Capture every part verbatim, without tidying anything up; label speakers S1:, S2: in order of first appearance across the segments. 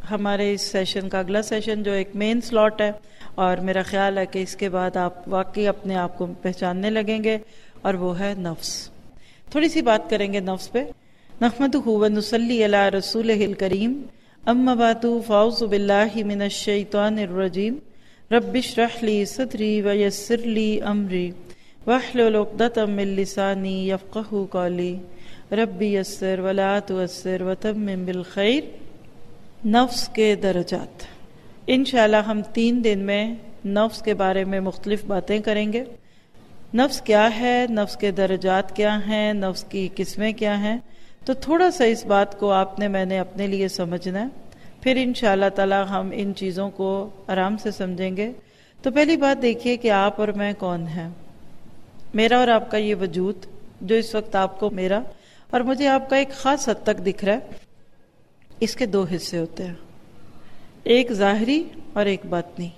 S1: ہمارے اس سیشن کا اگلا سیشن جو ایک مین سلاٹ ہے، اور میرا خیال ہے کہ اس کے بعد آپ واقعی اپنے آپ کو پہچاننے لگیں گے، اور وہ ہے نفس۔ تھوڑی سی بات کریں گے نفس پہ۔ نحمدہ و نصلی علی رسولہ الکریم، اما بعد فاعوذ باللہ من الشیطان الرجیم، رب اشرح لی صدری ویسر لی امری واحلل عقدۃ من لسانی یفقہوا قولی، رب یسر ولا تعسر وتمم بالخیر۔ نفس کے درجات، انشاءاللہ ہم تین دن میں نفس کے بارے میں مختلف باتیں کریں گے۔ نفس کیا ہے، نفس کے درجات کیا ہیں، نفس کی قسمیں کیا ہیں، تو تھوڑا سا اس بات کو آپ نے میں نے اپنے لیے سمجھنا ہے، پھر انشاءاللہ تعالی ہم ان چیزوں کو آرام سے سمجھیں گے۔ تو پہلی بات دیکھیے کہ آپ اور میں کون ہیں۔ میرا اور آپ کا یہ وجود جو اس وقت آپ کو میرا اور مجھے آپ کا ایک خاص حد تک دکھ رہا ہے، اس کے دو حصے ہوتے ہیں، ایک ظاہری اور ایک باطنی۔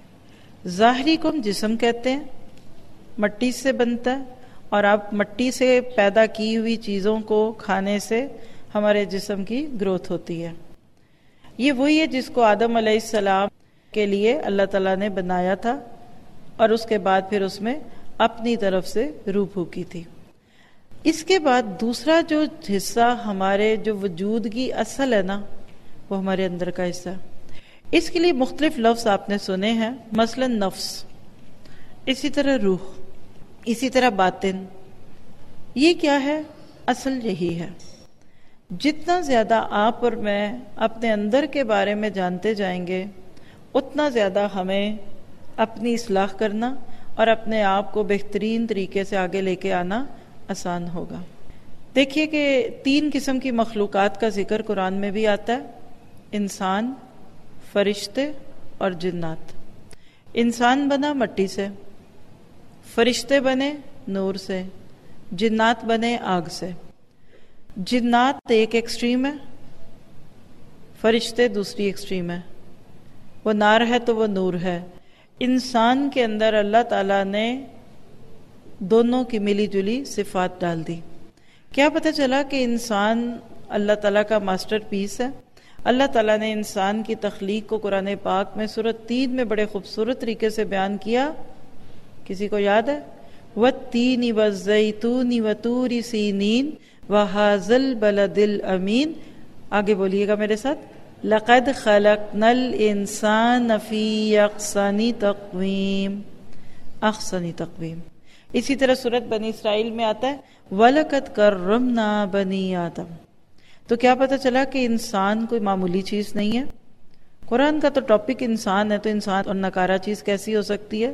S1: ظاہری کو ہم جسم کہتے ہیں، مٹی سے بنتا ہے، اور آپ مٹی سے پیدا کی ہوئی چیزوں کو کھانے سے ہمارے جسم کی گروتھ ہوتی ہے۔ یہ وہی ہے جس کو آدم علیہ السلام کے لیے اللہ تعالیٰ نے بنایا تھا، اور اس کے بعد پھر اس میں اپنی طرف سے روح پھونکی تھی۔ اس کے بعد دوسرا جو حصہ ہمارے جو وجود کی اصل ہے نا، وہ ہمارے اندر کا حصہ ہے۔ اس کے لیے مختلف لفظ آپ نے سنے ہیں، مثلا نفس، اسی طرح روح، اسی طرح باطن۔ یہ کیا ہے؟ اصل یہی ہے۔ جتنا زیادہ آپ اور میں اپنے اندر کے بارے میں جانتے جائیں گے، اتنا زیادہ ہمیں اپنی اصلاح کرنا اور اپنے آپ کو بہترین طریقے سے آگے لے کے آنا آسان ہوگا۔ دیکھیے کہ تین قسم کی مخلوقات کا ذکر قرآن میں بھی آتا ہے، انسان، فرشتے اور جنات۔ انسان بنا مٹی سے، فرشتے بنے نور سے، جنات بنے آگ سے۔ جنات ایک ایکسٹریم ہے، فرشتے دوسری ایکسٹریم ہے۔ وہ نار ہے تو وہ نور ہے۔ انسان کے اندر اللہ تعالیٰ نے دونوں کی ملی جلی صفات ڈال دی۔ کیا پتہ چلا کہ انسان اللہ تعالیٰ کا ماسٹر پیس ہے۔ اللہ تعالیٰ نے انسان کی تخلیق کو قرآن پاک میں سورۃ تین میں بڑے خوبصورت طریقے سے بیان کیا۔ کسی کو یاد ہے؟ وَالتِّینِ وَالزَّیْتُونِ وَطُورِ سِینِین وَهَٰذَا الْبَلَدِ الْأَمِینِ۔ آگے بولیے گا میرے ساتھ، لَقَدْ خَلَقْنَا الْإِنسَانَ فِی أَحْسَنِ تَقْوِیمٍ، احسن تقویم۔ اسی طرح سورۃ بنی اسرائیل میں آتا ہے وَلَقَدْ كَرَّمْنَا بَنِی آدَم۔ تو کیا پتہ چلا کہ انسان کوئی معمولی چیز نہیں ہے۔ قرآن کا تو ٹاپک انسان ہے، تو انسان اور نکارہ چیز کیسی ہو سکتی ہے؟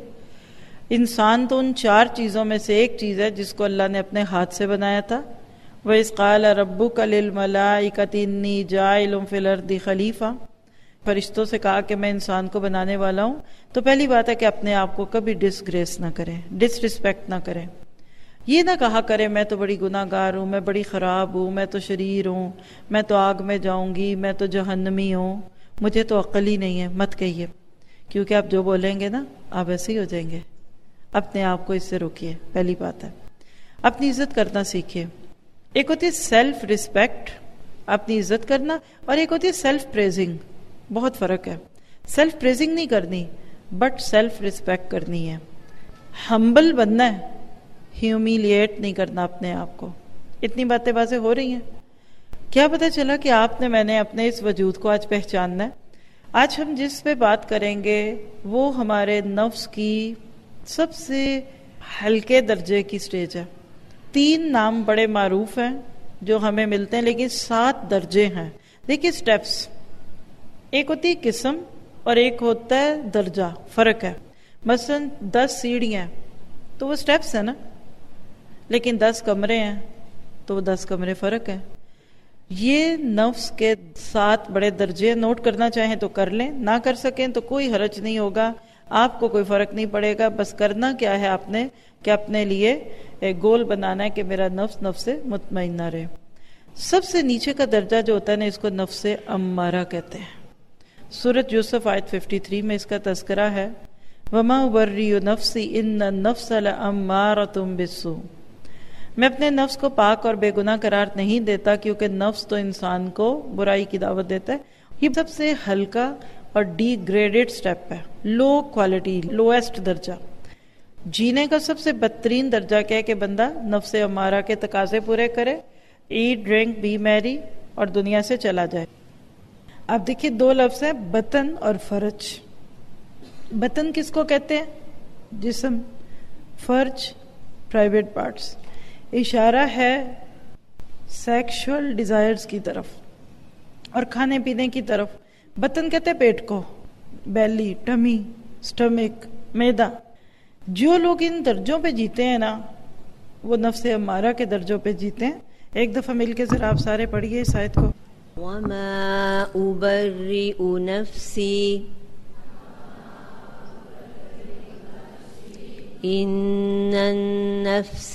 S1: انسان تو ان چار چیزوں میں سے ایک چیز ہے جس کو اللہ نے اپنے ہاتھ سے بنایا تھا۔ وَإِذْ قَالَ رَبُّكَ لِلْمَلَائِكَةِ إِنِّی جَاعِلٌ فِي الْأَرْضِ خَلِیفَةً۔ فرشتوں سے کہا کہ میں انسان کو بنانے والا ہوں۔ تو پہلی بات ہے کہ اپنے آپ کو کبھی ڈس گریس نہ کریں، ڈس ریسپیکٹ نہ کریں۔ یہ نہ کہا کرے میں تو بڑی گناہ گار ہوں، میں بڑی خراب ہوں، میں تو شریر ہوں، میں تو آگ میں جاؤں گی، میں تو جہنمی ہوں، مجھے تو عقل ہی نہیں ہے۔ مت کہیے، کیونکہ آپ جو بولیں گے نا آپ ایسے ہی ہو جائیں گے۔ اپنے آپ کو اس سے روکیے، پہلی بات ہے۔ اپنی عزت کرنا سیکھیے۔ ایک ہوتی ہے سیلف ریسپیکٹ، اپنی عزت کرنا، اور ایک ہوتی ہے سیلف پریزنگ۔ بہت فرق ہے۔ سیلف پریزنگ نہیں کرنی، بٹ سیلف ریسپیکٹ کرنی ہے۔ ہمبل بننا ہے، ہیومیلیٹ نہیں کرنا اپنے آپ کو۔ اتنی باتیں واضح ہو رہی ہیں؟ کیا پتہ چلا کہ آپ نے میں نے اپنے اس وجود کو آج پہچاننا ہے۔ آج ہم جس پہ بات کریں گے وہ ہمارے نفس کی سب سے ہلکے درجے کی سٹیج ہے۔ تین نام بڑے معروف ہیں جو ہمیں ملتے ہیں، لیکن سات درجے ہیں۔ دیکھیے سٹیپس، ایک ہوتی ہے قسم اور ایک ہوتا ہے درجہ، فرق ہے۔ مثلا دس سیڑھیاں تو وہ سٹیپس ہیں نا، لیکن دس کمرے ہیں تو وہ دس کمرے فرق ہیں۔ یہ نفس کے سات بڑے درجے، نوٹ کرنا چاہیں تو کر لیں، نہ کر سکیں تو کوئی حرج نہیں ہوگا، آپ کو کوئی فرق نہیں پڑے گا۔ بس کرنا کیا ہے آپ نے کہ اپنے لیے ایک گول بنانا ہے کہ میرا نفس نفس سے مطمئنہ رہے۔ سب سے نیچے کا درجہ جو ہوتا ہے نا، اس کو نفس امارہ کہتے ہیں۔ سورۃ یوسف آیت ترپن میں اس کا تذکرہ ہے، وَمَا أُبَرِّئُ نَفْسِي إِنَّ النَّفْسَ لَأَمَّارَةٌ بِالسُّوءِ۔ میں اپنے نفس کو پاک اور بے گناہ قرار نہیں دیتا، کیونکہ نفس تو انسان کو برائی کی دعوت دیتا ہے یہ سب سے ہلکا اور ڈی گریڈڈ سٹیپ ہے، لو کوالٹی، لویسٹ درجہ۔ جینے کا سب سے بدترین درجہ کیا ہے کہ بندہ نفس امارہ کے تقاضے پورے کرے، ایٹ ڈرنک بی میری، اور دنیا سے چلا جائے۔ آپ دیکھیے دو لفظ ہیں، بطن اور فرج۔ بطن کس کو کہتے ہیں؟ جسم، فرج پرائیویٹ پارٹس، اشارہ ہے سیکشول ڈیزائرز کی طرف اور کھانے پینے کی طرف۔ بطن کہتے ہیں پیٹ کو، بیلی، ٹمی، سٹمک، میدا۔ جو لوگ ان درجوں پہ جیتے ہیں نا وہ نفس امارہ کے درجوں پہ جیتے ہیں۔ ایک دفعہ مل کے ذرا آپ سارے پڑھیے اس آیت کو۔
S2: وما أبرئ نفسي إن النفس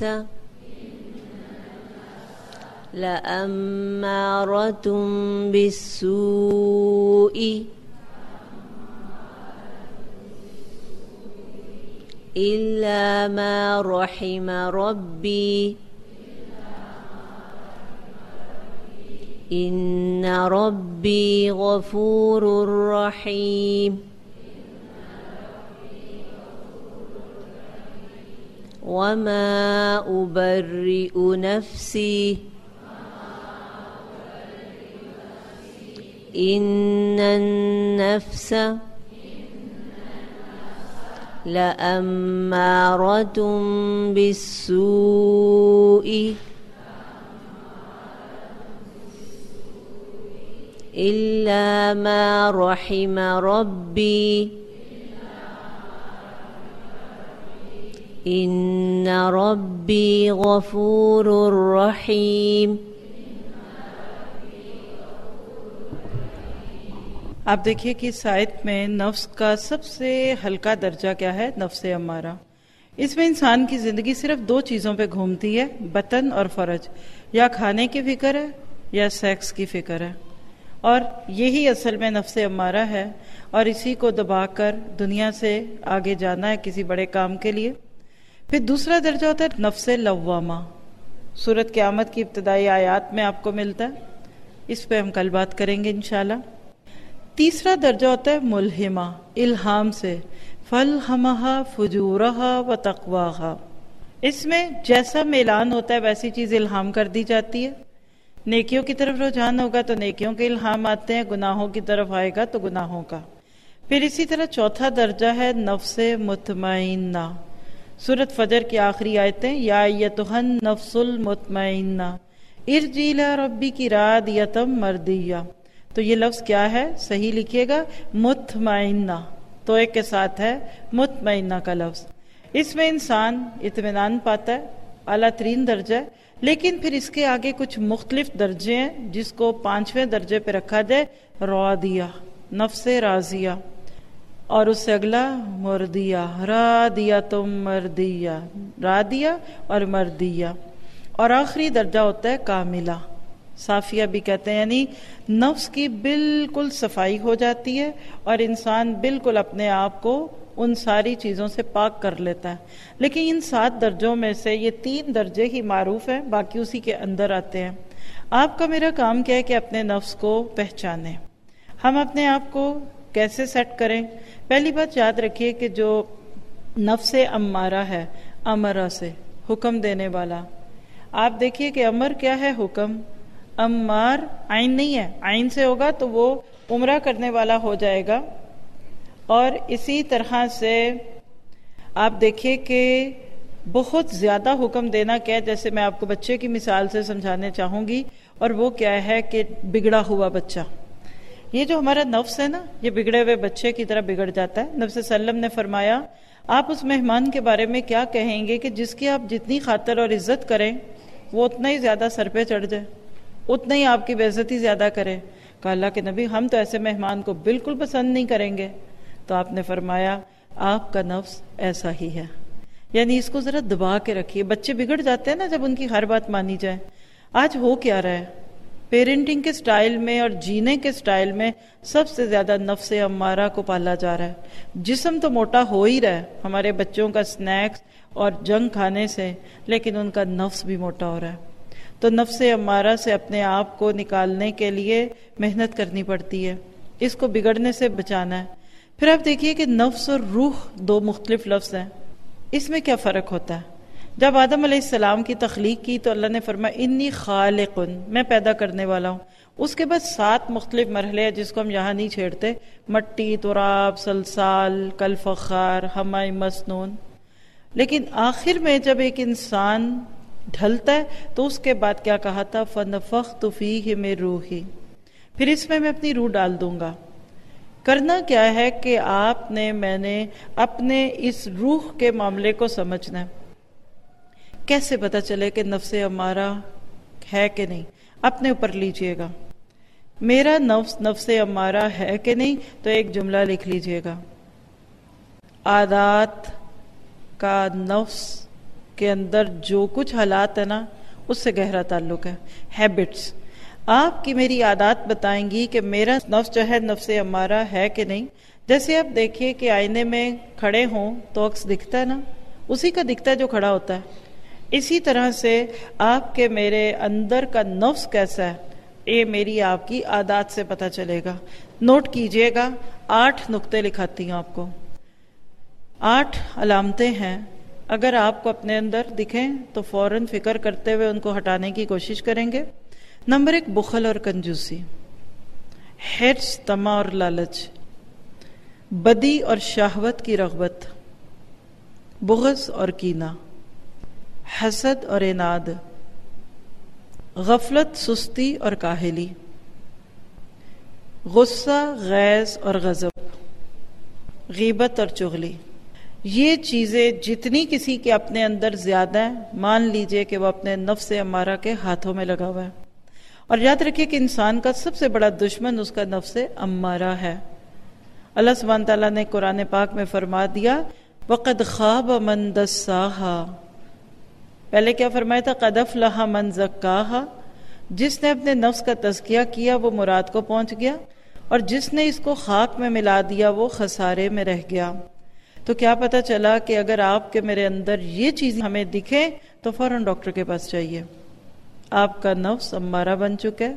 S2: لأمارة بالسوء إلا ما رحم ربي إن ربي غفور رحيم وما أبرئ نفسي إن النفس لأمارة بالسوء إلا ما رحم ربي إن ربي غفور رحيم۔
S1: آپ دیکھیے کہ اس آیت میں نفس کا سب سے ہلکا درجہ کیا ہے؟ نفس امارہ۔ اس میں انسان کی زندگی صرف دو چیزوں پہ گھومتی ہے، بطن اور فرج، یا کھانے کی فکر ہے یا سیکس کی فکر ہے، اور یہی اصل میں نفس امارہ ہے، اور اسی کو دبا کر دنیا سے آگے جانا ہے کسی بڑے کام کے لیے۔ پھر دوسرا درجہ ہوتا ہے نفس لوامہ، سورۃ قیامت کی ابتدائی آیات میں آپ کو ملتا ہے، اس پہ ہم کل بات کریں گے انشاءاللہ۔ تیسرا درجہ ہوتا ہے ملہمہ، الہام سے، فَالْهَمَهَا فُجُورَهَا وَتَقْوَاهَا۔ اس میں جیسا میلان ہوتا ہے ویسی چیز الہام کر دی جاتی ہے۔ نیکیوں کی طرف رجحان ہوگا تو نیکیوں کے الہام آتے ہیں، گناہوں کی طرف آئے گا تو گناہوں کا۔ پھر اسی طرح چوتھا درجہ ہے نفس مطمئنہ، سورۃ فجر کی آخری آیتیں، یا ایتھا النفس المطمئنہ ارجعی الی ربک راضیۃ مرضیہ۔ تو یہ لفظ کیا ہے؟ صحیح لکھیے گا مطمئنہ، تو ایک کے ساتھ ہے مطمئنہ کا لفظ۔ اس میں انسان اطمینان پاتا ہے، اعلیٰ ترین درجہ ہے، لیکن پھر اس کے آگے کچھ مختلف درجے ہیں جس کو پانچویں درجے پہ رکھا جائے، راضیہ، نفس راضیہ، اور اس سے اگلا مردیہ، راضیہ تم مردیہ، راضیہ اور مردیہ، اور آخری درجہ ہوتا ہے کاملہ، صافیہ بھی کہتے ہیں، یعنی نفس کی بالکل صفائی ہو جاتی ہے اور انسان بالکل اپنے آپ کو ان ساری چیزوں سے پاک کر لیتا ہے۔ لیکن ان سات درجوں میں سے یہ تین درجے ہی معروف ہیں، باقی اسی کے اندر آتے ہیں۔ آپ کا میرا کام کیا ہے کہ اپنے نفس کو پہچانیں۔ ہم اپنے آپ کو کیسے سیٹ کریں؟ پہلی بات یاد رکھیے کہ جو نفس امارہ ہے، امرہ سے، حکم دینے والا، آپ دیکھیے کہ امر کیا ہے؟ حکم۔ امار عین نہیں ہے، عین سے ہوگا تو وہ عمرہ کرنے والا ہو جائے گا۔ اور اسی طرح سے آپ دیکھیے کہ بہت زیادہ حکم دینا کیا ہے، جیسے میں آپ کو بچے کی مثال سے سمجھانے چاہوں گی، اور وہ کیا ہے کہ بگڑا ہوا بچہ۔ یہ جو ہمارا نفس ہے نا، یہ بگڑے ہوئے بچے کی طرح بگڑ جاتا ہے۔ نبی صلی اللہ علیہ وسلم نے فرمایا، آپ اس مہمان کے بارے میں کیا کہیں گے کہ جس کی آپ جتنی خاطر اور عزت کریں وہ اتنا ہی زیادہ سر پہ چڑھ جائے، اتنا ہی آپ کی بے عزتی زیادہ کرے۔ کہا اللہ کے نبی ہم تو ایسے مہمان کو بالکل پسند نہیں کریں گے۔ تو آپ نے فرمایا آپ کا نفس ایسا ہی ہے، یعنی اس کو ذرا دبا کے رکھیے۔ بچے بگڑ جاتے ہیں نا جب ان کی ہر بات مانی جائے۔ آج ہو کیا رہا ہے پیرنٹنگ کے سٹائل میں اور جینے کے سٹائل میں، سب سے زیادہ نفس امارہ کو پالا جا رہا ہے۔ جسم تو موٹا ہو ہی رہا ہے ہمارے بچوں کا سنیکس اور جنک کھانے سے، لیکن ان کا نفس بھی موٹا ہو رہا ہے۔ تو نفس امارہ سے اپنے آپ کو نکالنے کے لیے محنت کرنی پڑتی ہے۔ اس کو بگڑنے سے بچانا ہے. پھر آپ دیکھیے کہ نفس اور روح دو مختلف لفظ ہیں. اس میں کیا فرق ہوتا ہے؟ جب آدم علیہ السلام کی تخلیق کی تو اللہ نے فرمایا انی خالق، میں پیدا کرنے والا ہوں. اس کے بعد سات مختلف مرحلے ہیں جس کو ہم یہاں نہیں چھیڑتے، مٹی، تراب، سلسال، کالفخار، ہمائے مسنون. لیکن آخر میں جب ایک انسان ڈھلتا ہے تو اس کے بعد کیا کہا تھا؟ فَنَفَخْتُ فِيهِ مِن رُوحِي، پھر اس میں میں اپنی روح ڈال دوں گا. کرنا کیا ہے کہ آپ نے میں نے اپنے اس روح کے معاملے کو سمجھنا ہے. کیسے پتہ چلے کہ نفس امارہ ہے کہ نہیں؟ اپنے اوپر لیجئے گا. میرا نفس نفس امارہ ہے کہ نہیں؟ تو ایک جملہ لکھ لیجئے گا. عادات کا نفس کے اندر جو کچھ حالات ہے نا، اس سے گہرا تعلق ہے. ہیبٹس، آپ کی میری عادات بتائیں گی کہ میرا نفس جو ہے نفس امارہ ہے کہ نہیں. جیسے آپ دیکھیے کہ آئینے میں کھڑے ہوں تو عکس دکھتا ہے نا، اسی کا دکھتا ہے جو کھڑا ہوتا ہے. اسی طرح سے آپ کے میرے اندر کا نفس کیسا ہے، یہ میری آپ کی عادات سے پتہ چلے گا. نوٹ کیجئے گا، آٹھ نقطے لکھاتی ہوں آپ کو. آٹھ علامتیں ہیں، اگر آپ کو اپنے اندر دکھیں تو فوراً فکر کرتے ہوئے ان کو ہٹانے کی کوشش کریں گے. نمبر ایک، بخل اور کنجوسی، حرص، طمع اور لالچ، بدی اور شہوت کی رغبت، بغض اور کینہ، حسد اور اناد، غفلت، سستی اور کاہلی، غصہ، غیظ اور غضب، غیبت اور چغلی. یہ چیزیں جتنی کسی کے اپنے اندر زیادہ ہیں، مان لیجئے کہ وہ اپنے نفس امارہ کے ہاتھوں میں لگا ہوا ہے. اور یاد رکھیے کہ انسان کا سب سے بڑا دشمن اس کا نفس امارہ ہے. اللہ سبحانہ تعالیٰ نے قرآن پاک میں فرما دیا وَقَدْ خَابَ مَنْ دَسَّاهَا، پہلے کیا فرمایا تھا؟ قَدْ أَفْلَحَ مَنْ زَكَّاهَا، جس نے اپنے نفس کا تزکیہ کیا وہ مراد کو پہنچ گیا، اور جس نے اس کو خاک میں ملا دیا وہ خسارے میں رہ گیا. تو کیا پتہ چلا کہ اگر آپ کے میرے اندر یہ چیز ہمیں دکھیں تو فوراً ڈاکٹر کے پاس جائیے. آپ کا نفس امارہ بن چکا ہے.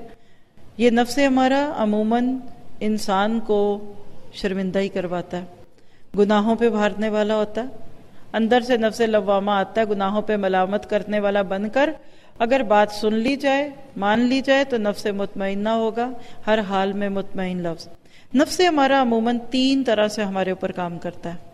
S1: یہ نفس امارہ عموماً انسان کو شرمندہ ہی کرواتا ہے، گناہوں پہ بھارنے والا ہوتا ہے. اندر سے نفس لوامہ آتا ہے گناہوں پہ ملامت کرنے والا بن کر. اگر بات سن لی جائے، مان لی جائے تو نفس مطمئنہ ہوگا، ہر حال میں مطمئن لفظ. نفس امارہ عموماً تین طرح سے ہمارے اوپر کام کرتا ہے.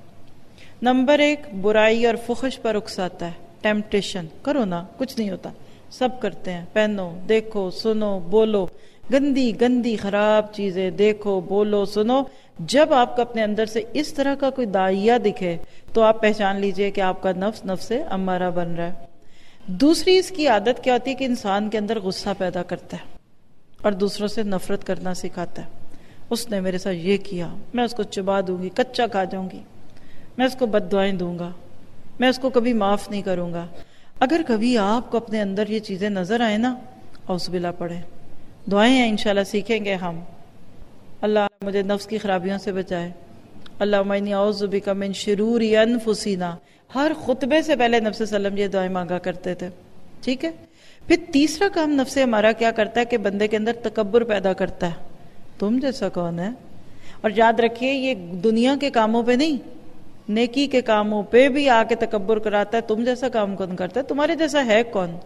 S1: نمبر ایک، برائی اور فحش پر اکساتا ہے. ٹیمپٹیشن، کرو نا، کچھ نہیں ہوتا، سب کرتے ہیں. پہنو، دیکھو، سنو، بولو، گندی گندی خراب چیزیں دیکھو، بولو، سنو. جب آپ کو اپنے اندر سے اس طرح کا کوئی داعیہ دکھے تو آپ پہچان لیجئے کہ آپ کا نفس نفس امارہ بن رہا ہے. دوسری اس کی عادت کیا ہوتی ہے کہ انسان کے اندر غصہ پیدا کرتا ہے اور دوسروں سے نفرت کرنا سکھاتا ہے. اس نے میرے ساتھ یہ کیا، میں اس کو چبا دوں گی، کچا کھا جاؤں گی، میں اس کو بد دعائیں دوں گا، میں اس کو کبھی معاف نہیں کروں گا. اگر کبھی آپ کو اپنے اندر یہ چیزیں نظر آئے نا، اعوذ باللہ پڑھیں. دعائیں ہیں انشاءاللہ سیکھیں گے ہم. اللہ مجھے نفس کی خرابیوں سے بچائے. اللہم انی اعوذ بک من شرور انفسنا. ہر خطبے سے پہلے نبی صلی اللہ علیہ وسلم یہ دعائیں مانگا کرتے تھے. ٹھیک ہے. پھر تیسرا کام نفس ہمارا کیا کرتا ہے کہ بندے کے اندر تکبر پیدا کرتا ہے. تم جیسا کون ہے؟ اور یاد رکھیے یہ دنیا کے کاموں پہ نہیں، نیکی کے کاموں پہ بھی آ کے تکبر کراتا ہے. تم جیسا کام کون کرتا ہے؟ تمہارے جیسا ہے کون؟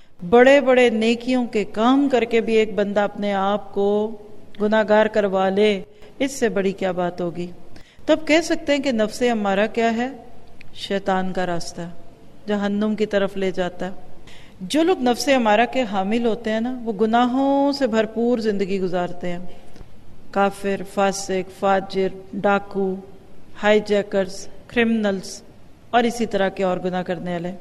S1: بڑے بڑے نیکیوں کے کام کر کے بھی ایک بندہ اپنے آپ کو گناہگار کروا لے، اس سے بڑی کیا بات ہوگی؟ تو اب کہہ سکتے ہیں کہ نفس امارہ کیا ہے؟ شیطان کا راستہ، جہنم کی طرف لے جاتا ہے. جو لوگ نفس امارہ کے حامل ہوتے ہیں نا، وہ گناہوں سے بھرپور زندگی گزارتے ہیں. کافر، فاسق، فاجر، ڈاکو، ہائی جیکرز، کرمنلز اور اسی طرح کے اور گناہ کرنے والے.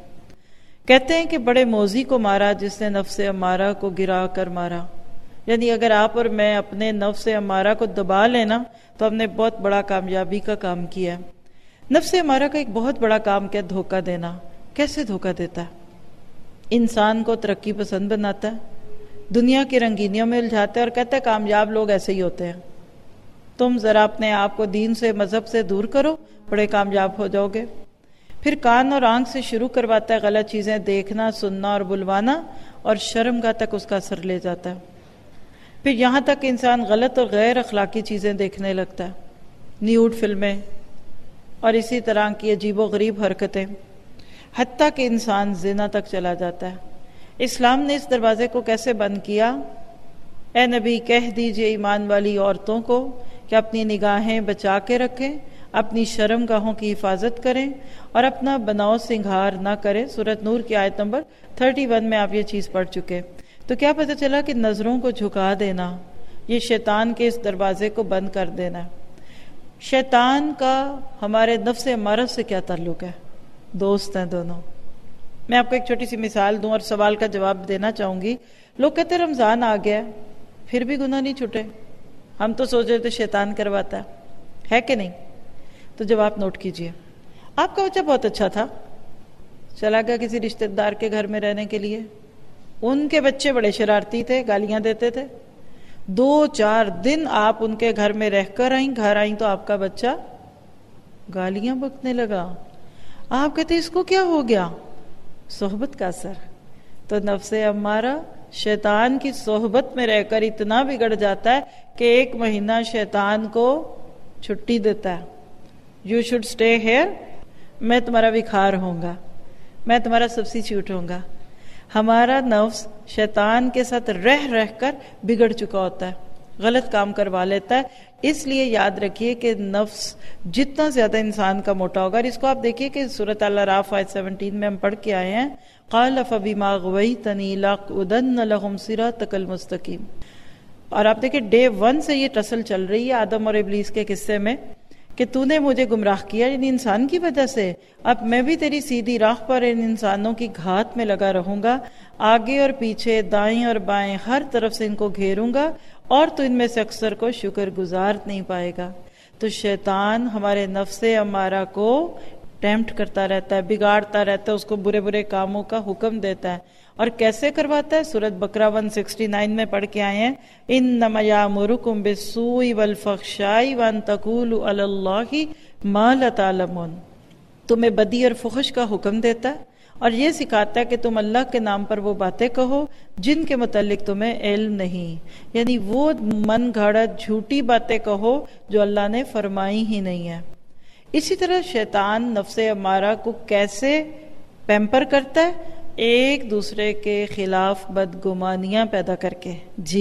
S1: کہتے ہیں کہ بڑے موذی کو مارا جس نے نفس امارہ کو گرا کر مارا. یعنی اگر آپ اور میں اپنے نفس امارہ کو دبا لینا تو ہم نے بہت بڑا کامیابی کا کام کیا ہے. نفس امارہ کا ایک بہت بڑا کام کیا؟ دھوکہ دینا. کیسے دھوکہ دیتا ہے؟ انسان کو ترقی پسند بناتا ہے، دنیا کی رنگینیوں میں الجھاتا ہے اور کہتا ہے کامیاب لوگ ایسے ہی ہوتے ہیں، تم ذرا اپنے آپ کو دین سے، مذہب سے دور کرو، بڑے کامیاب ہو جاؤ گے. پھر کان اور آنکھ سے شروع کرواتا ہے غلط چیزیں دیکھنا، سننا اور بلوانا، اور شرمگاہ تک اس کا اثر لے جاتا ہے. پھر یہاں تک کہ انسان غلط اور غیر اخلاقی چیزیں دیکھنے لگتا ہے، نیوڈ فلمیں اور اسی طرح کی عجیب و غریب حرکتیں، حتیٰ کہ انسان زنا تک چلا جاتا ہے۔ اسلام نے اس دروازے کو کیسے بند کیا؟ اے نبی کہہ دیجئے ایمان والی عورتوں کو کہ اپنی نگاہیں بچا کے رکھیں، اپنی شرم گاہوں کی حفاظت کریں اور اپنا بناؤ سنگھار نہ کریں۔ سورۃ نور کی آیت نمبر اکتیس میں آپ یہ چیز پڑھ چکے۔ تو کیا پتہ چلا کہ نظروں کو جھکا دینا یہ شیطان کے اس دروازے کو بند کر دینا ہے۔ شیطان کا ہمارے نفس امارہ سے کیا تعلق ہے؟ دوست ہیں دونوں۔ میں آپ کو ایک چھوٹی سی مثال دوں اور سوال کا جواب دینا چاہوں گی۔ لوگ کہتے ہیں رمضان آ گیا پھر بھی گناہ نہیں چھٹے، ہم تو سوچ رہے تھے شیطان کرواتا ہے ہے کہ نہیں؟ تو جواب نوٹ کیجئے۔ آپ کا بچہ بہت اچھا تھا، چلا گیا کسی رشتہ دار کے گھر میں رہنے کے لیے، ان کے بچے بڑے شرارتی تھے، گالیاں دیتے تھے، دو چار دن آپ ان کے گھر میں رہ کر آئیں، گھر آئیں تو آپ کا بچہ گالیاں بکنے لگا۔ آپ کہتے اس کو کیا ہو گیا؟ صحبت کا اثر۔ تو نفس امارہ شیطان کی صحبت میں رہ کر اتنا بگڑ جاتا ہے کہ ایک مہینہ شیطان کو چھٹی دیتا ہے، یو شوڈ اسٹے ہیئر، میں تمہارا وکھار ہوں گا، میں تمہارا سبسٹیچیوٹ ہوں گا۔ ہمارا نفس شیطان کے ساتھ رہ رہ کر بگڑ چکا ہوتا ہے، غلط کام کروا لیتا ہے۔ اس لیے یاد رکھیے کہ نفس جتنا زیادہ انسان کا موٹا ہوگا، اور اس کو آپ دیکھیے کہ سورۃ الاعراف آیت سترہ میں ہم پڑھ کے آئے ہیں، قال فبما غویتنی لاقعدن لهم صراطک المستقیم۔ اور آپ دیکھیں ڈے ون سے یہ ٹسل چل رہی ہے آدم اور ابلیس کے قصے میں کہ تو نے مجھے گمراہ کیا، یعنی انسان کی وجہ سے، اب میں بھی تیری سیدھی راہ پر ان انسانوں کی گھات میں لگا رہوں گا، آگے اور پیچھے، دائیں اور بائیں، ہر طرف سے ان کو گھیروں گا، اور تو ان میں سے اکثر کو شکر گزار نہیں پائے گا۔ تو شیطان ہمارے نفس امارہ کو ٹیمپٹ کرتا رہتا ہے، بگاڑتا رہتا ہے، اس کو برے برے کاموں کا حکم دیتا ہے۔ اور کیسے کرواتا ہے؟ سورۃ بقرہ ایک سو انسٹھ میں پڑھ کے آئے ہیں، انما یامرکم بالسوء والفحشاء وان تقولوا علی اللہ ما لا تعلمون۔ تمہیں بدی اور فحش کا حکم دیتا ہے اور یہ سکھاتا ہے کہ تم اللہ کے نام پر وہ باتیں کہو جن کے متعلق تمہیں علم نہیں، یعنی وہ من گھڑت جھوٹی باتیں کہو جو اللہ نے فرمائی ہی نہیں ہے۔ اسی طرح شیطان نفس امارہ کو کیسے پیمپر کرتا ہے؟ ایک دوسرے کے خلاف بدگمانیاں پیدا کر کے۔ جی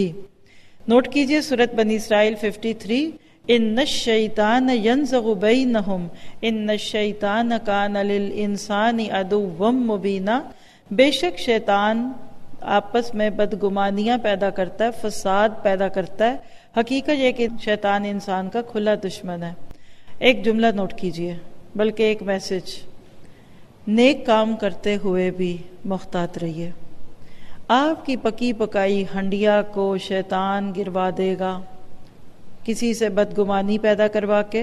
S1: نوٹ کیجئے سورۃ بنی اسرائیل ترپن، ان الشیطان ینزغ بینہم ان الشیطان کان للانسان عدوا مبینا۔ بے شک شیطان آپس میں بدگمانیاں پیدا کرتا ہے، فساد پیدا کرتا ہے۔ حقیقت یہ کہ شیطان انسان کا کھلا دشمن ہے۔ ایک جملہ نوٹ کیجئے، بلکہ ایک میسج، نیک کام کرتے ہوئے بھی محتاط رہیے۔ آپ کی پکی پکائی ہنڈیا کو شیطان گروا دے گا، کسی سے بدگمانی پیدا کروا کے،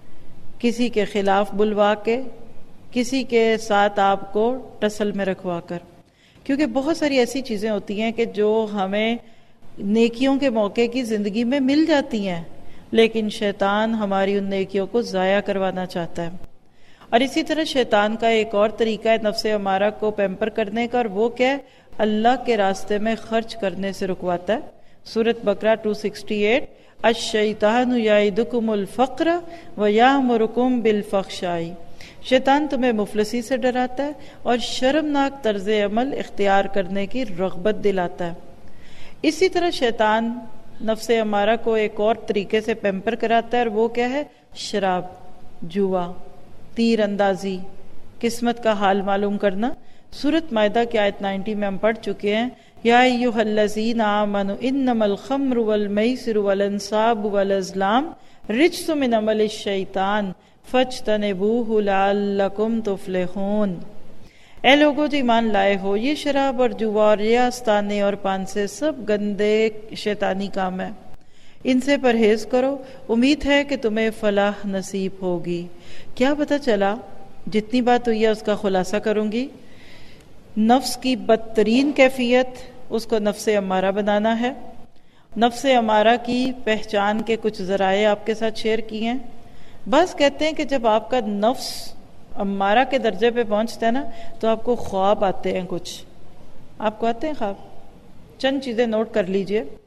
S1: کسی کے خلاف بلوا کے، کسی کے ساتھ آپ کو ٹسل میں رکھوا کر۔ کیونکہ بہت ساری ایسی چیزیں ہوتی ہیں کہ جو ہمیں نیکیوں کے موقع کی زندگی میں مل جاتی ہیں، لیکن شیطان ہماری ان نیکیوں کو ضائع کروانا چاہتا ہے۔ اور اسی طرح شیطان کا ایک اور طریقہ ہے نفس امارہ کو پیمپر کرنے کا، اور وہ کیا ہے؟ اللہ کے راستے میں خرچ کرنے سے رکواتا ہے۔ سورۃ بقرہ دو سو اڑسٹھ، الشیطان یعدکم الفقر ویامرکم بالفحشاء۔ شیطان تمہیں مفلسی سے ڈراتا ہے اور شرمناک طرز عمل اختیار کرنے کی رغبت دلاتا ہے۔ اسی طرح شیطان نفس امارہ کو ایک اور طریقے سے پیمپر کراتا ہے، اور وہ کیا ہے؟ شراب، جوا، تیر اندازی، قسمت کا حال معلوم کرنا۔ سورۃ مائدہ کی آیت نائنٹی میں ہم پڑھ چکے ہیں، یا ایھا الذین آمنوا انما الخمر والمیسر والانصاب والازلام رجس من عمل الشیطان فاجتنبوہ لعلکم تفلحون۔ اے لوگوں جو ایمان لائے ہو، یہ شراب اور جوا اور یہ آستانے اور پان سے سب گندے شیطانی کام ہیں، ان سے پرہیز کرو، امید ہے کہ تمہیں فلاح نصیب ہوگی۔ کیا پتہ چلا؟ جتنی بات ہوئی ہے اس کا خلاصہ کروں گی۔ نفس کی بدترین کیفیت، اس کو نفس امارہ بنانا ہے۔ نفس امارہ کی پہچان کے کچھ ذرائع آپ کے ساتھ شیئر کیے ہیں۔ بس کہتے ہیں کہ جب آپ کا نفس امارہ کے درجے پہ پہنچتا ہے نا تو آپ کو خواب آتے ہیں۔ کچھ آپ کو آتے ہیں خواب؟ چند چیزیں نوٹ کر لیجئے۔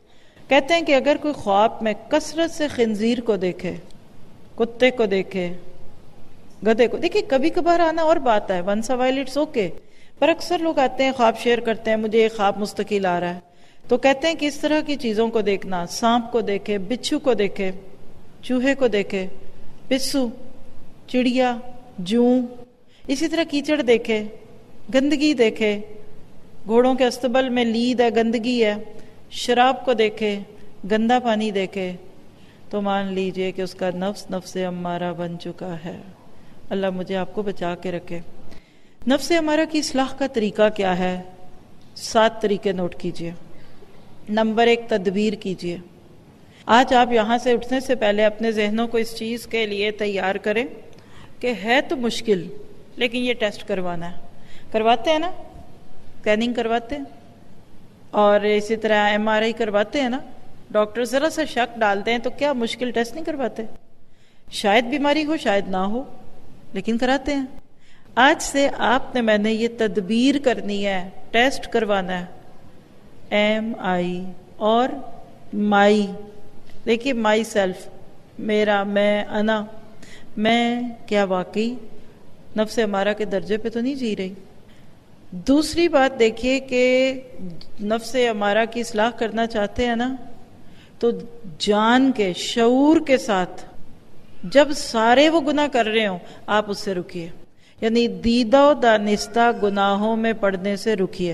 S1: کہتے ہیں کہ اگر کوئی خواب میں کثرت سے خنزیر کو دیکھے، کتے کو دیکھے، گدھے کو دیکھے، کبھی کبھار آنا اور بات ہے، once a while it's okay, پر اکثر لوگ آتے ہیں خواب شیئر کرتے ہیں مجھے یہ خواب مستقل آ رہا ہے، تو کہتے ہیں کہ اس طرح کی چیزوں کو دیکھنا، سانپ کو دیکھے، بچھو کو دیکھے، چوہے کو دیکھے، پسو، چڑیا، جوں، اسی طرح کیچڑ دیکھے، گندگی دیکھے، گھوڑوں کے استبل میں لید ہے، گندگی ہے، شراب کو دیکھے، گندا پانی دیکھے، تو مان لیجئے کہ اس کا نفس نفس امارہ بن چکا ہے۔ اللہ مجھے آپ کو بچا کے رکھے۔ نفس امارہ کی اصلاح کا طریقہ کیا ہے؟ سات طریقے نوٹ کیجئے۔ نمبر ایک، تدبیر کیجئے۔ آج آپ یہاں سے اٹھنے سے پہلے اپنے ذہنوں کو اس چیز کے لیے تیار کریں کہ ہے تو مشکل لیکن یہ ٹیسٹ کروانا ہے۔ کرواتے ہیں نا، اسکیننگ کرواتے ہیں، اور اسی طرح ایم آر آئی کرواتے ہیں نا، ڈاکٹر ذرا سا شک ڈالتے ہیں تو کیا مشکل ٹیسٹ نہیں کرواتے؟ شاید بیماری ہو شاید نہ ہو لیکن کراتے ہیں۔ آج سے آپ نے میں نے یہ تدبیر کرنی ہے، ٹیسٹ کروانا ہے، ایم آئی اور مائی۔ دیکھیے مائی سیلف، میرا، میں، انا، میں کیا واقعی نفس امارہ کے درجے پہ تو نہیں جی رہی؟ دوسری بات دیکھیے کہ نفس امارہ کی اصلاح کرنا چاہتے ہیں نا، تو جان کے، شعور کے ساتھ جب سارے وہ گناہ کر رہے ہوں آپ اس سے رکیے، یعنی دیدہ و دانستہ گناہوں میں پڑنے سے رکیے۔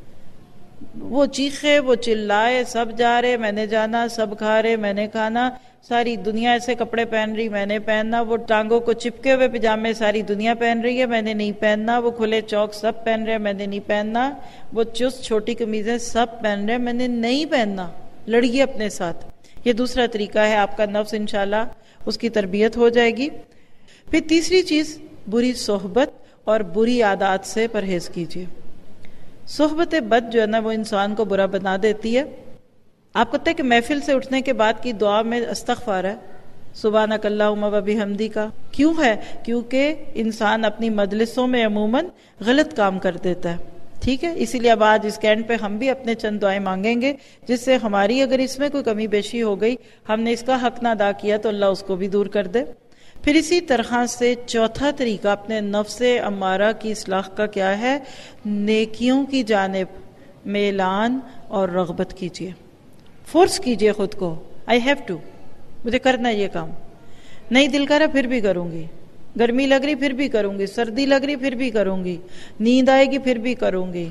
S1: وہ چیخے، وہ چلائے، سب جا رہے میں نے جانا، سب کھا رہے میں نے کھانا، ساری دنیا ایسے کپڑے پہن رہی میں نے پہننا، وہ ٹانگوں کو چپکے ہوئے پجامے ساری دنیا پہن رہی ہے میں نے نہیں پہننا، وہ کھلے چوک سب پہن رہے میں نے نہیں پہننا، وہ چست چھوٹی قمیضیں سب پہن رہے میں نے نہیں پہننا۔ لڑیے اپنے ساتھ۔ یہ دوسرا طریقہ ہے، آپ کا نفس انشاءاللہ اس کی تربیت ہو جائے گی۔ پھر تیسری چیز، بری صحبت اور بری عادات سے پرہیز کیجیے۔ صحبت بد جو ہے نا وہ انسان کو برا بنا دیتی ہے۔ آپ کو پتہ ہے کہ محفل سے اٹھنے کے بعد کی دعا میں استغفار ہے، سبحانک اللہم و بحمدک کا۔ کیوں ہے؟ کیونکہ انسان اپنی مجلسوں میں عموماً غلط کام کر دیتا ہے، ٹھیک ہے؟ اسی لیے اب آج اس کینڈ پہ ہم بھی اپنے چند دعائیں مانگیں گے جس سے ہماری اگر اس میں کوئی کمی بیشی ہو گئی، ہم نے اس کا حق نہ ادا کیا تو اللہ اس کو بھی دور کر دے۔ پھر اسی طرح سے چوتھا طریقہ اپنے نفس امارہ کی اصلاح کا کیا ہے؟ نیکیوں کی جانب میلان اور رغبت کیجیے، فورس کیجیے خود کو، آئی ہیو ٹو، مجھے کرنا یہ کام، نہیں دل کر رہا پھر بھی کروں گی، گرمی لگ رہی پھر بھی کروں گی، سردی لگ رہی پھر بھی کروں گی، نیند آئے گی پھر بھی کروں گی،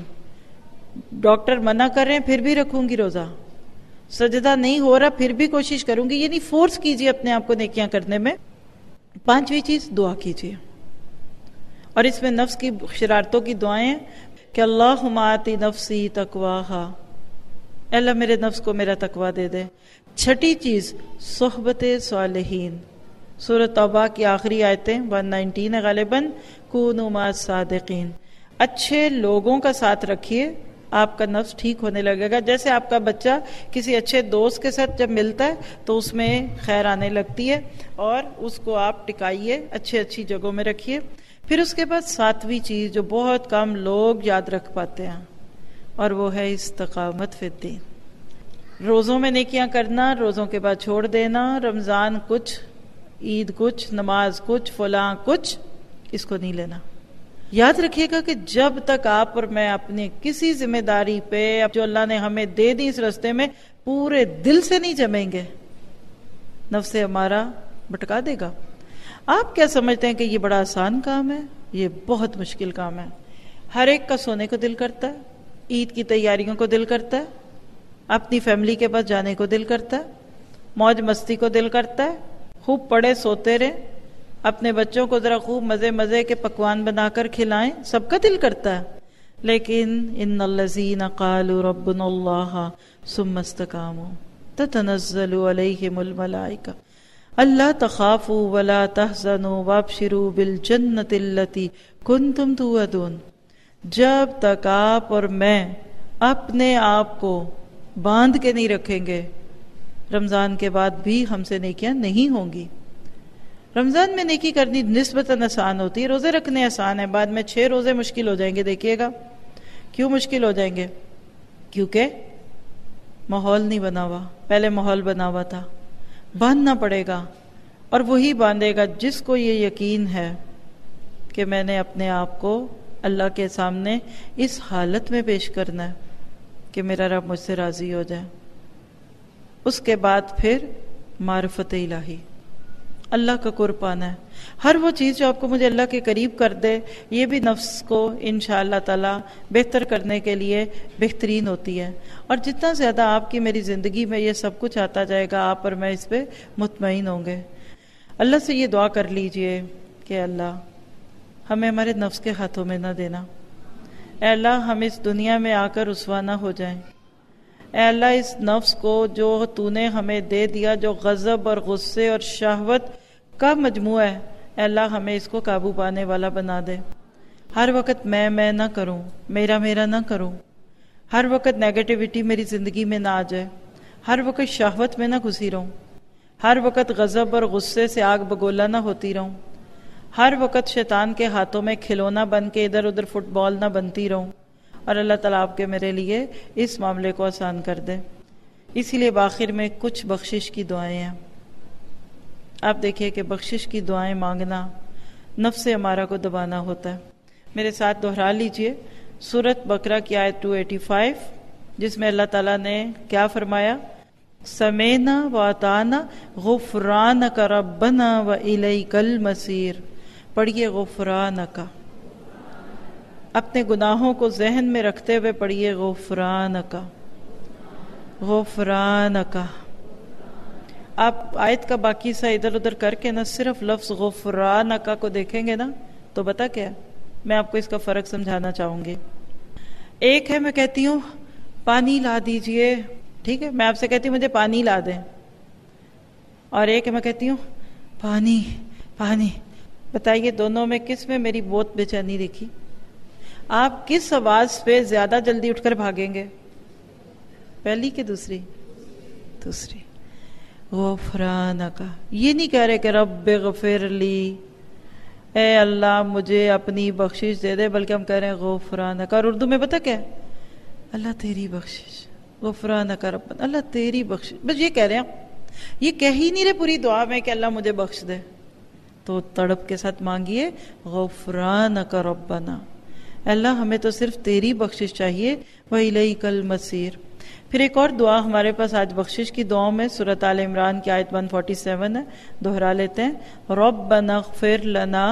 S1: ڈاکٹر منع کر رہے ہیں پھر بھی رکھوں گی روزہ، سجدہ نہیں ہو رہا پھر بھی کوشش کروں گی، یعنی فورس کیجیے اپنے آپ کو نیکیاں کرنے میں۔ پانچویں چیز، دعا کیجیے، اور اس میں نفس کی شرارتوں کی دعائیں کہ اللہم آتی نفسی تقواہا، اللہ میرے نفس کو میرا تقوی دے دے۔ چھٹی چیز، صحبت صالحین، سورۃ توبہ کی آخری آیتیں ایک سو انیس ہے غالباً، کونوا مع الصادقین، اچھے لوگوں کا ساتھ رکھیے، آپ کا نفس ٹھیک ہونے لگے گا۔ جیسے آپ کا بچہ کسی اچھے دوست کے ساتھ جب ملتا ہے تو اس میں خیر آنے لگتی ہے، اور اس کو آپ ٹکائیے، اچھے اچھی جگہوں میں رکھیے۔ پھر اس کے بعد ساتویں چیز جو بہت کم لوگ یاد رکھ پاتے ہیں، اور وہ ہے استقامت فی الدین، روزوں میں نیکیاں کرنا، روزوں کے بعد چھوڑ دینا، رمضان کچھ، عید کچھ، نماز کچھ، فلاں کچھ، اس کو نہیں لینا۔ یاد رکھیے گا کہ جب تک آپ اور میں اپنی کسی ذمہ داری پہ جو اللہ نے ہمیں دے دی اس راستے میں پورے دل سے نہیں جمیں گے، نفس ہمارا بھٹکا دے گا۔ آپ کیا سمجھتے ہیں کہ یہ بڑا آسان کام ہے؟ یہ بہت مشکل کام ہے۔ ہر ایک کا سونے کو دل کرتا ہے، عید کی تیاریوں کو دل کرتا ہے، اپنی فیملی کے پاس جانے کو دل کرتا ہے، موج مستی کو دل کرتا ہے، خوب پڑھے سوتے رہے، اپنے بچوں کو ذرا خوب مزے مزے کے پکوان بنا کر کھلائیں، سب کا دل کرتا ہے۔ لیکن ان الذین قالوا ربنا اللہ ثم استقاموا تتنزل علیہم الملائکہ اللہ تخافوا ولا تحزنوا وابشروا بالجنۃ التی کنتم توعدون۔ جب تک آپ اور میں اپنے آپ کو باندھ کے نہیں رکھیں گے، رمضان کے بعد بھی ہم سے نیکیاں نہیں ہوں گی۔ رمضان میں نیکی کرنی نسبتاً آسان ہوتی ہے، روزے رکھنے آسان ہیں، بعد میں چھ روزے مشکل ہو جائیں گے۔ دیکھیے گا کیوں مشکل ہو جائیں گے؟ کیونکہ ماحول نہیں بنا ہوا، پہلے ماحول بنا ہوا تھا، باندھنا پڑے گا، اور وہی باندھے گا جس کو یہ یقین ہے کہ میں نے اپنے آپ کو اللہ کے سامنے اس حالت میں پیش کرنا ہے کہ میرا رب مجھ سے راضی ہو جائے۔ اس کے بعد پھر معرفت الہی، اللہ کا قرب پانا ہے۔ ہر وہ چیز جو آپ کو مجھے اللہ کے قریب کر دے، یہ بھی نفس کو انشاءاللہ تعالی بہتر کرنے کے لیے بہترین ہوتی ہے، اور جتنا زیادہ آپ کی میری زندگی میں یہ سب کچھ آتا جائے گا، آپ اور میں اس پہ مطمئن ہوں گے۔ اللہ سے یہ دعا کر لیجئے کہ اللہ ہمیں ہمارے نفس کے ہاتھوں میں نہ دینا، اے اللہ ہم اس دنیا میں آ کر رسوا نہ ہو جائیں، اے اللہ اس نفس کو جو تو نے ہمیں دے دیا، جو غضب اور غصے اور شہوت کا مجموعہ ہے، اے اللہ ہمیں اس کو قابو پانے والا بنا دے۔ ہر وقت میں میں نہ کروں، میرا میرا نہ کروں، ہر وقت نیگیٹیوٹی میری زندگی میں نہ آ جائے، ہر وقت شہوت میں نہ گھسی رہوں، ہر وقت غضب اور غصے سے آگ بگولا نہ ہوتی رہوں، ہر وقت شیطان کے ہاتھوں میں کھلونا بن کے ادھر ادھر فٹ بال نہ بنتی رہوں، اور اللہ تعالیٰ آپ کے میرے لیے اس معاملے کو آسان کر دے۔ اسی لیے بآخر میں کچھ بخشش کی دعائیں ہیں۔ آپ دیکھیے کہ بخشش کی دعائیں مانگنا نفس امارہ کو دبانا ہوتا ہے۔ میرے ساتھ دہرا لیجئے سورۃ بقرہ کی آیت دو سو پچاسی، جس میں اللہ تعالیٰ نے کیا فرمایا؟ سمینا و اطعنا غفرانک ربنا و الیک المصیر۔ پڑھیے غفرانک، اپنے گناہوں کو ذہن میں رکھتے ہوئے پڑھیے غفرانک غفرانک۔ آپ آیت کا باقی سا ادھر ادھر کر کے نا صرف لفظ غفرانک کو دیکھیں گے نا تو بتا کیا، میں آپ کو اس کا فرق سمجھانا چاہوں گی۔ ایک ہے میں کہتی ہوں پانی لا دیجئے، ٹھیک ہے، میں آپ سے کہتی ہوں مجھے پانی لا دیں، اور ایک ہے میں کہتی ہوں پانی پانی۔ بتائیے دونوں میں کس میں میری بہت بے چینی دیکھی؟ آپ کس آواز پہ زیادہ جلدی اٹھ کر بھاگیں گے؟ پہلی کہ دوسری؟ دوسری۔ غفرانک، یہ نہیں کہہ رہے کہ رب اغفر لی، اے اللہ مجھے اپنی بخشش دے دے، بلکہ ہم کہہ رہے ہیں غفرانک۔ اور اردو میں پتہ کیا ہے؟ اللہ تیری بخشش، غفرانک ربنا، اللہ تیری بخشش، بس یہ کہہ رہے ہیں، یہ کہہ ہی نہیں رہے پوری دعا میں کہ اللہ مجھے بخش دے۔ تو تڑپ کے ساتھ مانگیے غفرانک ربنا، اللہ ہمیں تو صرف تیری بخشش چاہیے، وَإِلَيْكَ الْمَصِيرُ۔ پھر ایک اور دعا ہمارے پاس آج بخشش کی دعاؤں میں سورۃ آل عمران کی آیت ایک سو سینتالیس ہے، دہرا لیتے ہیں۔ رَبَّنَا اغْفِرْ لَنَا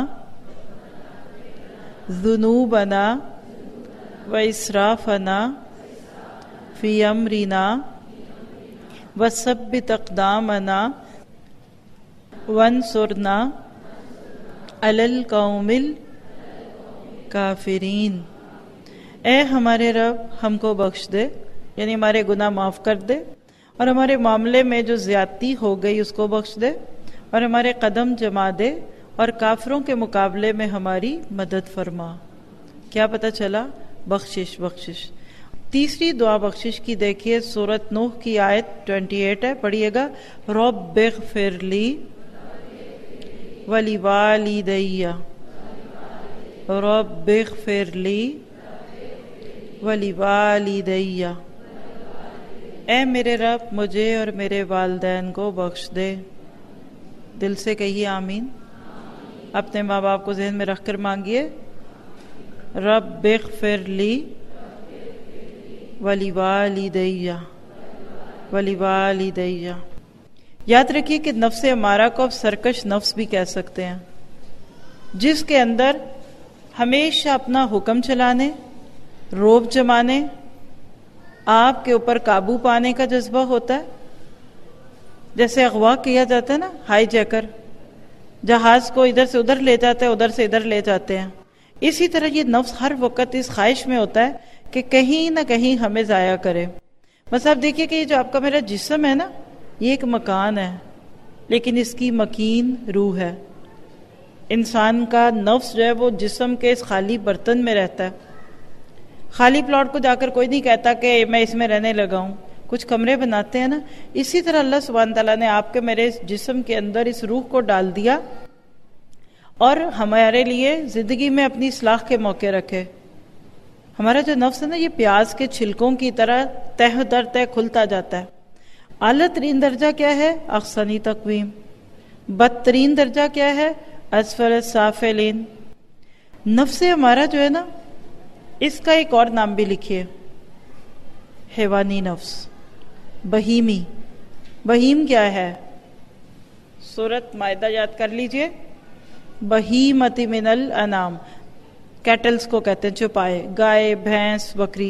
S1: ذُنُوبَنَا وَإِسْرَافَنَا فِي أَمْرِنَا وَثَبِّتْ أَقْدَامَنَا وَانصُرْنَا عَلَى الْقَوْمِ الْكَافِرِينَ۔ اے ہمارے رب ہم کو بخش دے، یعنی ہمارے گناہ معاف کر دے، اور ہمارے معاملے میں جو زیادتی ہو گئی اس کو بخش دے، اور ہمارے قدم جما دے، اور کافروں کے مقابلے میں ہماری مدد فرما۔ کیا پتہ چلا؟ بخشش بخشش۔ تیسری دعا بخشش کی دیکھیے سورۃ نوح کی آیت اٹھائیس ہے، پڑھیے گا۔ رب اغفر لی وَلِوَالِدَيَّ، رب اغفر لی وَلِوَالِدَيَّ، اے میرے رب مجھے اور میرے والدین کو بخش دے۔ دل سے کہیے آمین۔ اپنے ماں باپ کو ذہن میں رکھ کر مانگیے، رب اغفر لی وَلِوَالِدَيَّ وَلِوَالِدَيَّ۔ یاد رکھیے کہ نفس امارہ کو آپ سرکش نفس بھی کہہ سکتے ہیں، جس کے اندر ہمیشہ اپنا حکم چلانے، روب جمانے، آپ کے اوپر قابو پانے کا جذبہ ہوتا ہے۔ جیسے اغوا کیا جاتا ہے نا، ہائی جیکر جہاز کو ادھر سے ادھر لے جاتے ہیں، ادھر سے ادھر لے جاتے ہیں، اسی طرح یہ نفس ہر وقت اس خواہش میں ہوتا ہے کہ کہیں نہ کہیں ہمیں ضائع کرے۔ بس آپ دیکھیے کہ یہ جو آپ کا میرا جسم ہے نا، یہ ایک مکان ہے، لیکن اس کی مکین روح ہے۔ انسان کا نفس جو ہے وہ جسم کے اس خالی برتن میں رہتا ہے۔ خالی پلاٹ کو جا کر کوئی نہیں کہتا کہ میں اس میں رہنے لگا ہوں، کچھ کمرے بناتے ہیں نا، اسی طرح اللہ سبحانہ تعالیٰ نے آپ کے میرے اس جسم کے اندر اس روح کو ڈال دیا، اور ہمارے لیے زندگی میں اپنی اصلاح کے موقع رکھے۔ ہمارا جو نفس ہے نا یہ پیاز کے چھلکوں کی طرح تہ در تہ کھلتا جاتا ہے. اعلیٰ ترین درجہ کیا ہے؟ احسنی تقویم. بدترین درجہ کیا ہے؟ اسفل السافلین. نفس ہمارا جو ہے نا اس کا ایک اور نام بھی لکھیے، حیوانی نفس، بہیمی. بہیم کیا ہے؟ سورۃ مائدہ یاد کر لیجئے. بہیمۃ من الانام، کیٹلز کو کہتے ہیں چوپائے، گائے، بھینس، بکری.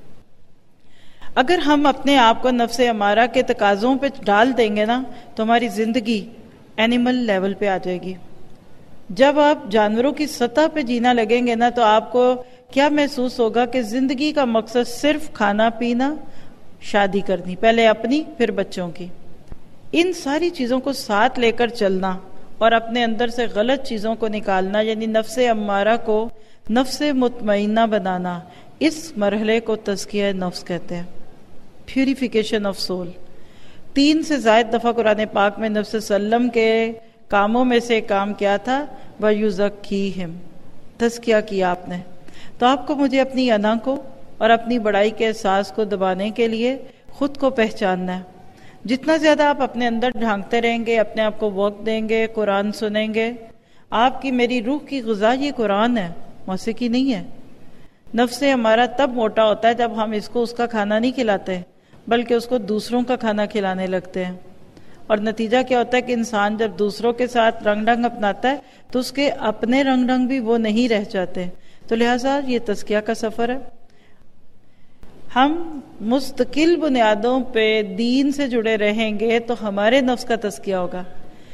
S1: اگر ہم اپنے آپ کو نفس امارہ کے تقاضوں پہ ڈال دیں گے نا تو ہماری زندگی اینیمل لیول پہ آ جائے گی. جب آپ جانوروں کی سطح پہ جینا لگیں گے نا تو آپ کو کیا محسوس ہوگا کہ زندگی کا مقصد صرف کھانا پینا، شادی کرنی، پہلے اپنی پھر بچوں کی. ان ساری چیزوں کو ساتھ لے کر چلنا اور اپنے اندر سے غلط چیزوں کو نکالنا، یعنی نفس امارہ کو نفس مطمئنہ بنانا، اس مرحلے کو تزکیہ نفس کہتے ہیں، پیوریفیکیشن آف سول. تین سے زائد دفعہ قرآن پاک میں نبی صلی اللہ علیہ وسلم کے کاموں میں سے کام کیا تھا، وَيُزَكِّيهِمْ، تزکیہ کیا آپ نے. تو آپ کو مجھے اپنی انا کو اور اپنی بڑائی کے احساس کو دبانے کے لیے خود کو پہچاننا ہے. جتنا زیادہ آپ اپنے اندر ڈھانکتے رہیں گے، اپنے آپ کو وقت دیں گے، قرآن سنیں گے. آپ کی میری روح کی غذا یہ قرآن ہے، موسیقی نہیں ہے. نفس ہمارا تب موٹا ہوتا ہے جب ہم اس کو اس کا کھانا نہیں کھلاتے بلکہ اس کو دوسروں کا کھانا کھلانے لگتے ہیں. اور نتیجہ کیا ہوتا ہے کہ انسان جب دوسروں کے ساتھ رنگ ڈھنگ اپناتا ہے تو اس کے اپنے رنگ ڈھنگ بھی وہ نہیں رہ جاتے. تو لہٰذا یہ تزکیہ کا سفر ہے. ہم مستقل بنیادوں پہ دین سے جڑے رہیں گے تو ہمارے نفس کا تزکیہ ہوگا.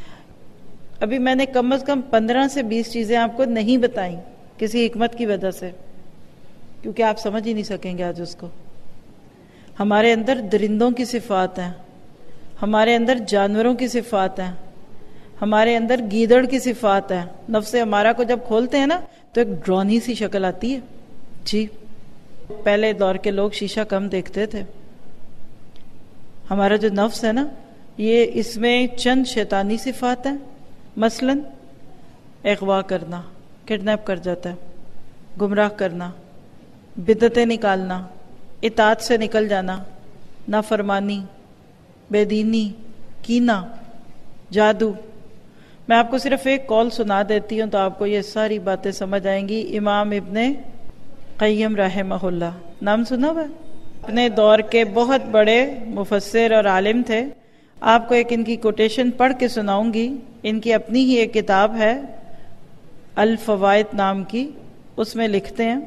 S1: ابھی میں نے کم از کم پندرہ سے بیس چیزیں آپ کو نہیں بتائیں کسی حکمت کی وجہ سے، کیونکہ آپ سمجھ ہی نہیں سکیں گے آج اس کو. ہمارے اندر درندوں کی صفات ہیں، ہمارے اندر جانوروں کی صفات ہیں، ہمارے اندر گیدڑ کی صفات ہیں. نفس ہمارا کو جب کھولتے ہیں نا تو ایک ڈرونی سی شکل آتی ہے. جی پہلے دور کے لوگ شیشہ کم دیکھتے تھے. ہمارا جو نفس ہے نا یہ اس میں چند شیطانی صفات ہیں، مثلا اغوا کرنا، کڈنیپ کر جاتا ہے، گمراہ کرنا، بدعتیں نکالنا، اطاعت سے نکل جانا، نافرمانی، بے دینی، کینہ، جادو. میں آپ کو صرف ایک قول سنا دیتی ہوں تو آپ کو یہ ساری باتیں سمجھ آئیں گی. امام ابن قیم رحمہ اللہ، نام سنا ہوا ہے؟ اپنے دور کے بہت بڑے مفسر اور عالم تھے. آپ کو ایک ان کی کوٹیشن پڑھ کے سناؤں گی. ان کی اپنی ہی ایک کتاب ہے الفوائد نام کی، اس میں لکھتے ہیں،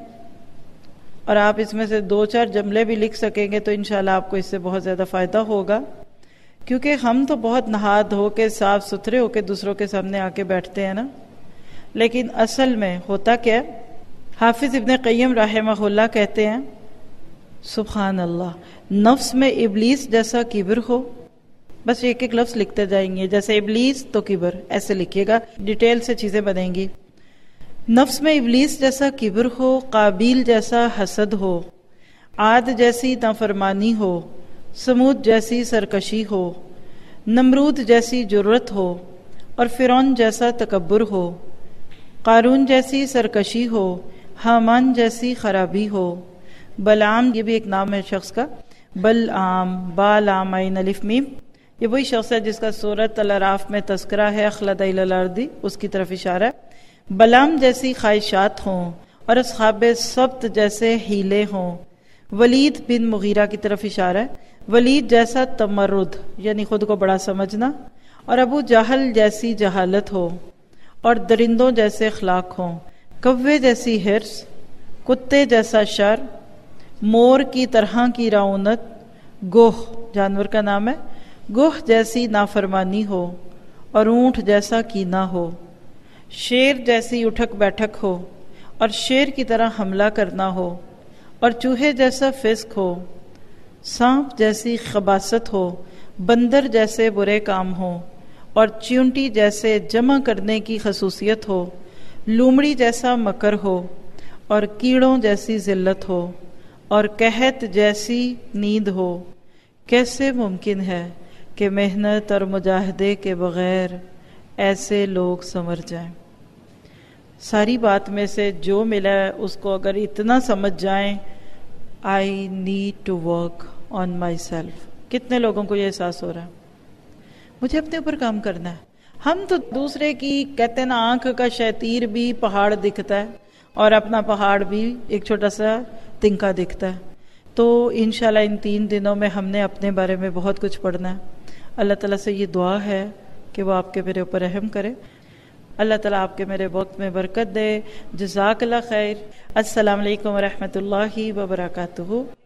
S1: اور آپ اس میں سے دو چار جملے بھی لکھ سکیں گے تو انشاءاللہ آپ کو اس سے بہت زیادہ فائدہ ہوگا. کیونکہ ہم تو بہت نہاد ہو کے صاف ستھرے ہو کے دوسروں کے سامنے آ کے بیٹھتے ہیں نا، لیکن اصل میں ہوتا کیا؟ حافظ ابن قیم رحمہ اللہ کہتے ہیں سبحان اللہ، نفس میں ابلیس جیسا کبر ہو. بس ایک ایک لفظ لکھتے جائیں گے، جیسے ابلیس تو کبر، ایسے لکھیے گا، ڈیٹیل سے چیزیں بنیں گی. نفس میں ابلیس جیسا کبر ہو، قابیل جیسا حسد ہو، عاد جیسی نافرمانی ہو، سمود جیسی سرکشی ہو، نمرود جیسی جرت ہو، اور فرعون جیسا تکبر ہو، قارون جیسی سرکشی ہو، حامان جیسی خرابی ہو، بلعام، یہ بھی ایک نام ہے شخص کا، بلعام، بالعام عین الف میم، یہ وہی شخص ہے جس کا سورۃ الاعراف میں تذکرہ ہے، اخلد الی الارض، اس کی طرف اشارہ ہے. بلعام جیسی خواہشات ہوں اور اصحاب سبت جیسے ہیلے ہوں. ولید بن مغیرہ کی طرف اشارہ ہے، ولید جیسا تمرد یعنی خود کو بڑا سمجھنا، اور ابو جہل جیسی جہالت ہو، اور درندوں جیسے اخلاق ہوں، کوے جیسی حرص، کتے جیسا شر، مور کی طرح کی رعونت، گوہ جانور کا نام ہے، گوہ جیسی نافرمانی ہو، اور اونٹ جیسا کینہ ہو، شیر جیسی اٹھک بیٹھک ہو اور شیر کی طرح حملہ کرنا ہو، اور چوہے جیسا فسق ہو، سانپ جیسی خباثت ہو، بندر جیسے برے کام ہو، اور چیونٹی جیسے جمع کرنے کی خصوصیت ہو، لومڑی جیسا مکر ہو، اور کیڑوں جیسی ذلت ہو، اور قحط جیسی نیند ہو. کیسے ممکن ہے کہ محنت اور مجاہدے کے بغیر ایسے لوگ سنور جائیں؟ ساری بات میں سے جو ملا ہے اس کو اگر اتنا سمجھ جائیں I need to work on myself. کتنے لوگوں کو یہ احساس ہو رہا ہے مجھے اپنے اوپر کام کرنا ہے؟ ہم تو دوسرے کی کہتے ہیں نا آنکھ کا شیطیر بھی پہاڑ دکھتا ہے اور اپنا پہاڑ بھی ایک چھوٹا سا تنکا دکھتا ہے. تو انشاءاللہ ان تین دنوں میں ہم نے اپنے بارے میں بہت کچھ پڑھنا ہے. اللہ تعالیٰ سے یہ دعا ہے کہ وہ آپ کے میرے اوپر رحم کرے. اللہ تعالیٰ آپ کے میرے وقت میں برکت دے. جزاک اللہ خیر. السلام علیکم ورحمۃ اللہ وبرکاتہ.